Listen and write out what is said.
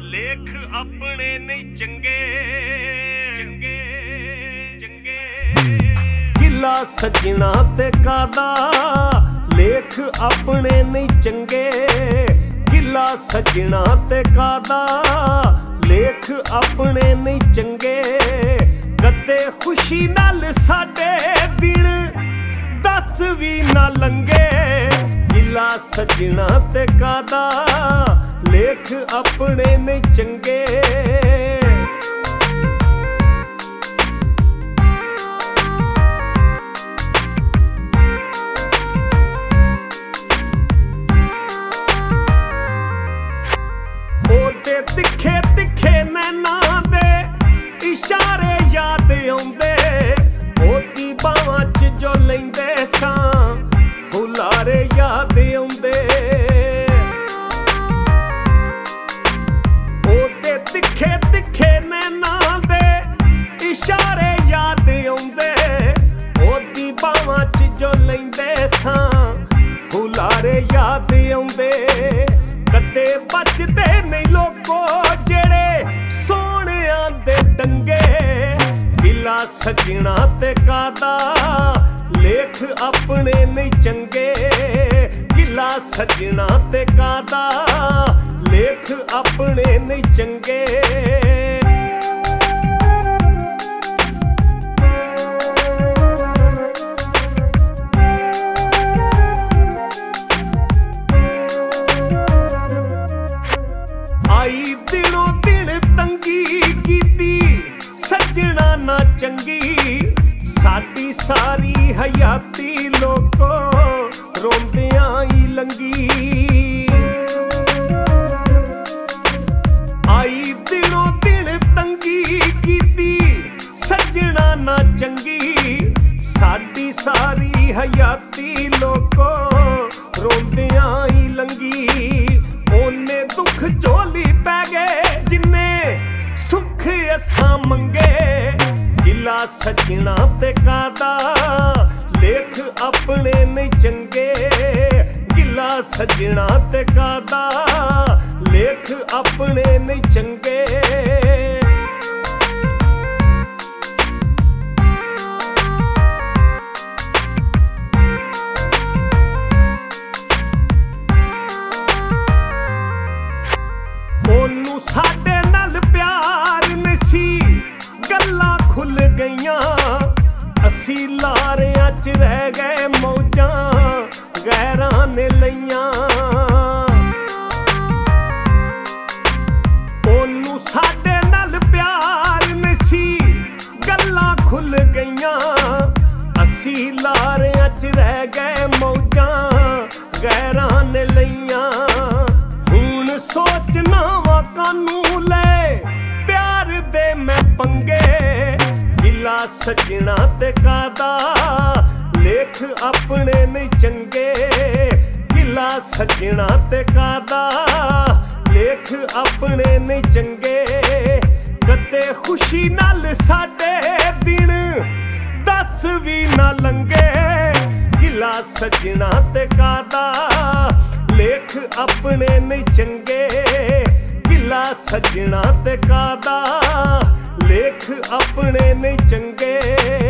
ਲੇਖ ਆਪਣੇ ਨਹੀਂ ਚੰਗੇ ਚੰਗੇ ਚੰਗੇ। ਗਿੱਲਾ ਸੱਜਣਾ ਤੇ ਕਾਦਾ ਲੇਖ ਆਪਣੇ ਨਹੀਂ ਚੰਗੇ। ਗਿੱਲਾ ਸੱਜਣਾ ਤੇ ਕਾਦਾ ਲੇਖ ਆਪਣੇ ਨਹੀਂ ਚੰਗੇ। ਕਦੇ ਖੁਸ਼ੀ ਨਾਲ ਸਾਡੇ ਦਿਨ ਦੱਸ ਵੀ ਨਾ ਲੰਘੇ। ਗਿੱਲਾ ਸੱਜਣਾ ਤੇ ਕਾਦਾ ਲੇਖ ਆਪਣੇ ਨਹੀਂ ਚੰਗੇ। ਉਹਦੇ ਤਿੱਖੇ ਤਿੱਖੇ ਨੈਣਾਂ ਦੇ ਇਸ਼ਾਰੇ ਯਾਦ ਆਉਂਦੇ। ਉਹਦੀ ਬਾਹਾਂ 'ਚ ਜੋ ਲੈਂਦੇ ਸਾਂ ਹੁਲਾਰੇ ਯਾਦ ਆਉਂਦੇ। ਉਹਦੇ ਤਿੱਖੇ ਤਿੱਖੇ ਨੈਣਾਂ ਦੇ ਇਸ਼ਾਰੇ ਯਾਦ ਆਉਂਦੇ। ਉਹਦੀ ਬਾਹਾਂ 'ਚ ਜੋ ਲੈਂਦੇ ਸਾਂ ਹੁਲਾਰੇ ਯਾਦ ਆਉਂਦੇ। ਕਦੇ ਬਚਦੇ ਨਹੀਂ ਲੋਕੋ ਜਿਹੜੇ ਸੋਹਣਿਆਂ ਦੇ ਡੰਗੇ। ਗਿੱਲਾ ਸੱਜਣਾ ਤੇ ਕਾਦਾ ਲੇਖ ਆਪਣੇ ਨਹੀਂ ਚੰਗੇ। ਗਿੱਲਾ ਸੱਜਣਾ ਤੇ ਕਾਦਾ ਲੇਖ ਆਪਣੇ ਨਹੀਂ ਚੰਗੇ। ਆਈ ਦਿਨੋਂ ਦਿਨ ਤੰਗੀ ਕੀਤੀ ਸੱਜਣਾ ਨਾ ਚੰਗੀ। ਸਾਡੀ ਸਾਰੀ ਹਯਾਤੀ ਲੋਕੋ ਰੋਂਦਿਆਂ ਹੀ ਲੰਗੀ। ਆਈ ਦਿਨੋਂ ਦਿਨ ਤੰਗੀ ਕੀਤੀ ਸੱਜਣਾ ਨਾ ਚੰਗੀ। ਸਾਡੀ ਸਾਰੀ ਹਯਾਤੀ ਲੋਕੋ ਰੋਂਦਿਆਂ ਹੀ ਲੰਗੀ। ਉਹਨੇ ਦੁੱਖ ਝੋਲੀ ਪੈ ਗਏ ਜਿੰਨੇ ਸੁੱਖ ਅਸਾਂ ਮੰਗੇ। ਗਿੱਲਾ ਸੱਜਣਾ ਤੇ ਕਾਦਾ ਲੇਖ ਆਪਣੇ ਨਹੀਂ ਚੰਗੇ। ਗਿੱਲਾ ਸੱਜਣਾ ਤੇ ਕਾਦਾ ਲੇਖ ਆਪਣੇ ਨਹੀਂ ਚੰਗੇ। ਉਹਨੂੰ ਸਾਡੇ ਨਾਲ ਪਿਆਰ ਨਹੀਂ ਸੀ ਗੱਲਾਂ ਖੁੱਲ ਗਈਆਂ। ਅਸੀਂ ਲਾਰਿਆਂ 'ਚ ਰਹਿ ਗਏ ਮੌਜਾਂ ਗੈਰਾਂ ਨੇ ਲਈਆਂ। ਉਹਨੂੰ ਸਾਡੇ ਨਾਲ ਪਿਆਰ ਨਹੀਂ ਸੀ ਗੱਲਾਂ ਖੁੱਲ ਗਈਆਂ। ਅਸੀਂ ਲਾਰਿਆਂ 'ਚ ਰਹਿ ਗਏ ਮੌਜਾਂ ਗੈਰਾਂ ਨੇ ਲਈਆਂ। ਹੁਣ ਸੋਚਣਾ ਵਾ ਕਾਨੂੰ ਲੈ ਪਿਆਰ ਦੇ ਮੈਂ ਪੰਗੇ। ਗਿੱਲਾ ਸੱਜਣਾ ਤੇ ਕਾਦਾ ਲੇਖ ਆਪਣੇ ਨਹੀਂ ਚੰਗੇ। ਗਿੱਲਾ ਸੱਜਣਾ ਤੇ ਕਾਦਾ ਲੇਖ ਆਪਣੇ ਨਹੀਂ ਚੰਗੇ। ਕਦੇ ਖੁਸ਼ੀ ਨਾਲ ਸਾਡੇ ਦਿਨ ਦੱਸ ਵੀ ਨਾ ਲੰਘੇ। ਗਿੱਲਾ ਸੱਜਣਾ ਤੇ ਕਾਦਾ ਲੇਖ ਆਪਣੇ ਨਹੀਂ ਚੰਗੇ। ਗਿੱਲਾ ਸੱਜਣਾ ਤੇ ਕਾਦਾ ਲੇਖ ਆਪਣੇ ਨਹੀਂ ਚੰਗੇ।